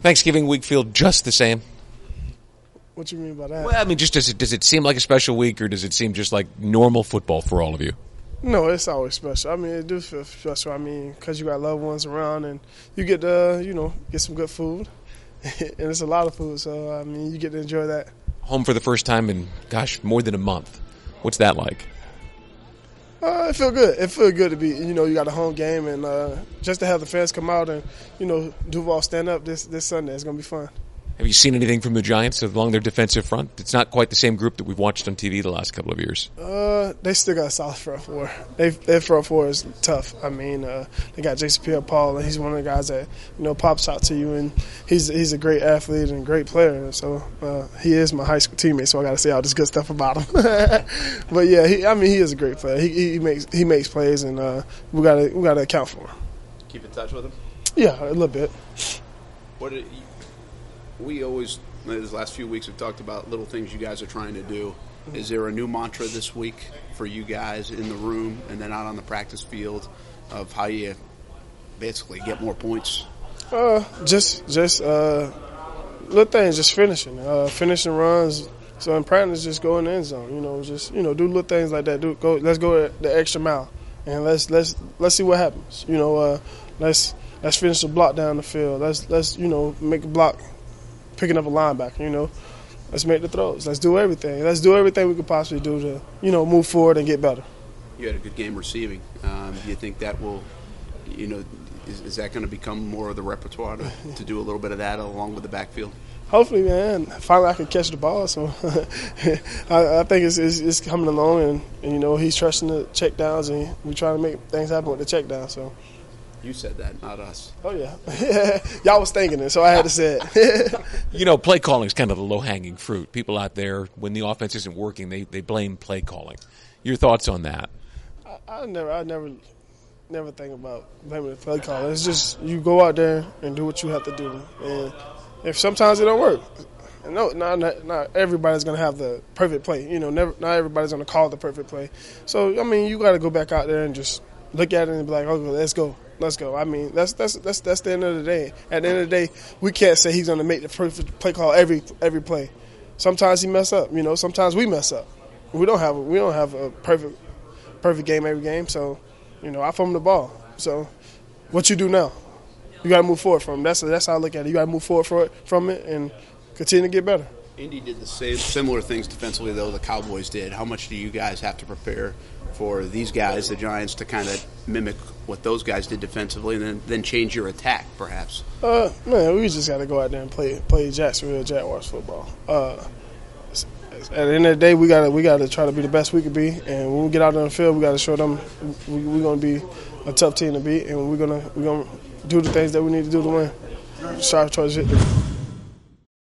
Thanksgiving week feel just the same? What you mean by that? Well, I mean, just does it seem like a special week, or does it seem just like normal football for all of you? No, it's always special. I mean, it do feel special. I mean, because you got loved ones around and you get to, get some good food. And it's a lot of food, so, I mean, you get to enjoy that. Home for the first time in, more than a month. What's that like? It feel good. It feel good to be, you got a home game and just to have the fans come out and, Duval stand up this Sunday. It's going to be fun. Have you seen anything from the Giants along their defensive front? It's not quite the same group that we've watched on TV the last couple of years. They still got a solid front four. Their front four is tough. I mean, they got Jason Pierre-Paul, and he's one of the guys that, pops out to you, and he's a great athlete and a great player. So he is my high school teammate, so I got to say all this good stuff about him. But yeah, he is a great player. He makes plays, and we got to account for him. Keep in touch with him? Yeah, a little bit. We always, these last few weeks, have talked about little things you guys are trying to do. Is there a new mantra this week for you guys in the room and then out on the practice field of how you basically get more points? Just little things, just finishing runs. So in practice, just go in the end zone. Do little things like that. Let's go the extra mile, and let's see what happens. Let's finish the block down the field. Let's make a block. Picking up a linebacker, let's make the throws. Let's do everything. Let's do everything we could possibly do to, move forward and get better. You had a good game receiving. Do you think that will, is that going to become more of the repertoire to do a little bit of that along with the backfield? Hopefully, man. Finally, I can catch the ball. So I think it's coming along, and he's trusting the check downs, and we trying to make things happen with the check down. So. You said that, not us. Oh, yeah. Y'all was thinking it, so I had to say it. Play calling is kind of the low-hanging fruit. People out there, when the offense isn't working, they blame play calling. Your thoughts on that? I never think about blaming the play calling. It's just you go out there and do what you have to do. And if sometimes it don't work, not everybody's going to have the perfect play. Not everybody's going to call the perfect play. So, I mean, you got to go back out there and just look at it and be like, okay, let's go. Let's go. I mean, that's the end of the day. At the end of the day, we can't say he's going to make the perfect play call every play. Sometimes he mess up. Sometimes we mess up. We don't have a perfect game every game. So, I throw the ball. So, what you do now? You got to move forward from it. That's how I look at it. You got to move forward from it and continue to get better. Indy did the same similar things defensively though the Cowboys did. How much do you guys have to prepare for these guys, the Giants, to kind of mimic what those guys did defensively and then change your attack, perhaps? Man, we just got to go out there and play Jacksonville Jaguars football. At the end of the day, we got to try to be the best we could be, and when we get out on the field, we got to show them we're going to be a tough team to beat, and we're going to do the things that we need to do to win. Strive towards victory.